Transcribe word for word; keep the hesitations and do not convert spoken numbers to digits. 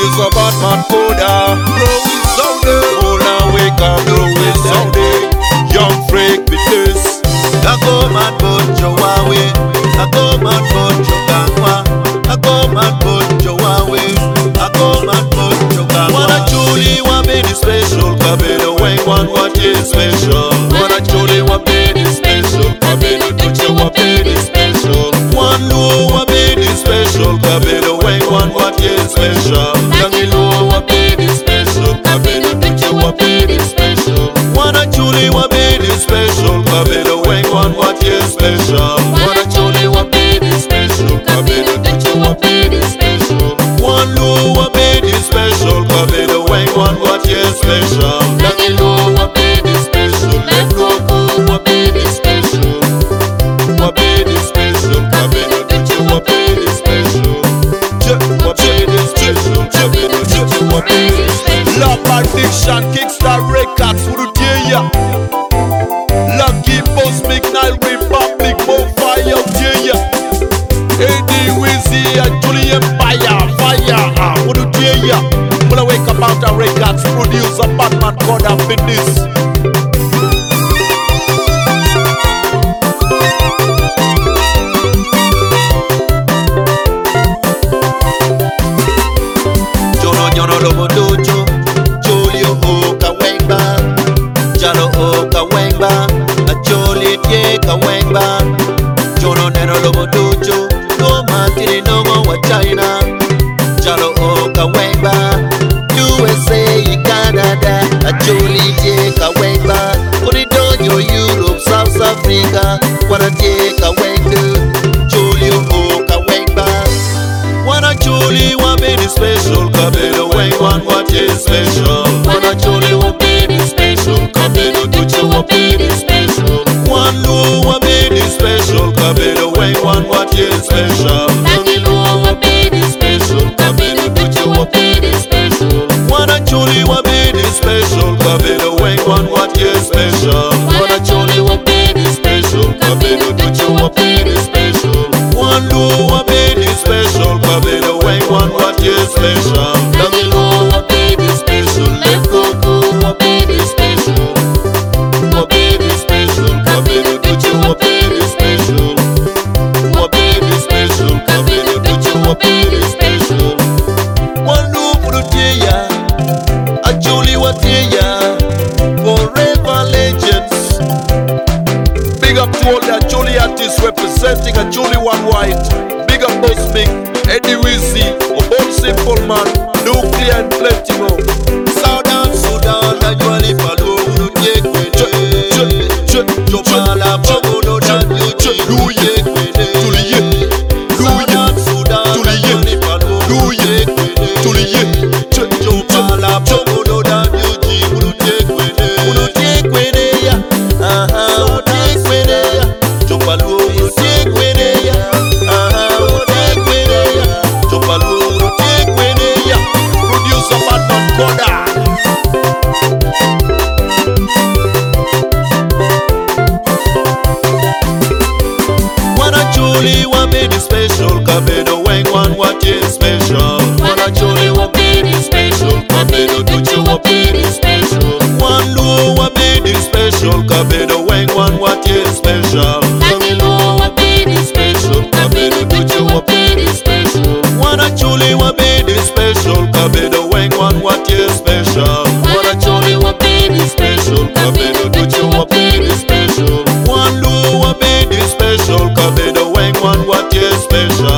producer Batman Koda. Bro, it's Sunday. Hold on, wake up, bro, it's Sunday. Young freak with this. I go man bojo wawe, I go man bojo gangwa, I go man bojo wawe, I go man bojo gangwa. Wanna truly want me the special, kabelo weng one what is special. Wanna truly want me the special, kabelo teacher want me the special. One know want me the special, kabelo weng one what is special. Young know want me the special, kabelo teacher want me the special. Wanna truly want me the special, kabelo weng one what is special. Wanna truly want me the special, kabelo teacher want me the special. One know want me the special, kabelo weng one what is special. Young know want me the special, let go go want me the special. Want me the special, kabelo teacher want me the special. Want me the special, kabelo teacher want me the special. Love Addiction, Kickstart Records, who do ya? Lucky Boss, Big Nile Republic, more fire, yeah. Eddie Wizzy, and Julian Fire, Fire, ah, what do ya? When I wake up out of records, producer Batman Koda Fitness. Jono Jono Lobo Dojo, Jolio Oka Wengba, Jalo Oka Wengba, a Jolly Ka Wengba, Jono Neno Lobo Dojo, no Martini no more China, Jalo Oka Wengba, U S A, Canada, a Jolly Ka Wengba, Uridojo, Europe, South Africa, Wanna take a Wengba, Jolio Oka Wengba. Wanna truly want me the special, kabelo weng one what is special. Wanna truly want me the special, kabelo teacher want me the special. One know want me the special, kabelo weng one what is special. Nangi know want me the special, kabelo teacher want me the special. Wanna truly want me the special, kabelo weng one what is special. Wanna truly want me the special, kabelo teacher want me the special. One know want me the special, kabelo weng one what is special. Nangi know want me the special, let go go want me the special. Want me the special, kabelo teacher want me the special. Want me the special, kabelo teacher want me the special. One know for the tear, a Julie what tear, forever legends. Big up to all the Julie artists representing a Julie One White. Big up Boss Big, Eddie Wizzy, Obon Simple Man, Nuclear and plenty more. Southern Sudan, la Julie Palo, Unuye Kwene. Jopala Bogodo, dan Yuji, Unuye Kwene. Southern Sudan, la Julie Palo, Unuye Kwene. Jopala Bogodo, dan Yuji, Unuye Kwene. Unuye Kwene ya, aha, Unuye Kwene ya. Jopalo, Unuye Kwene ya, aha, Unuye Kwene ya. Jopalo, Unuye Kwene ya. Producer Batman Koda. Wanna truly want me the special, kabelo weng one what is special. Wanna truly want me the special, kabelo teacher want me the special. One know want me the special, kabelo weng one what is special. Nangi know want me the special, kabelo teacher want me the special. Wanna truly want me the special, kabelo weng one what is special. Wanna truly want me the special, kabelo teacher want me the special. One know want me the special, kabelo weng one what is special.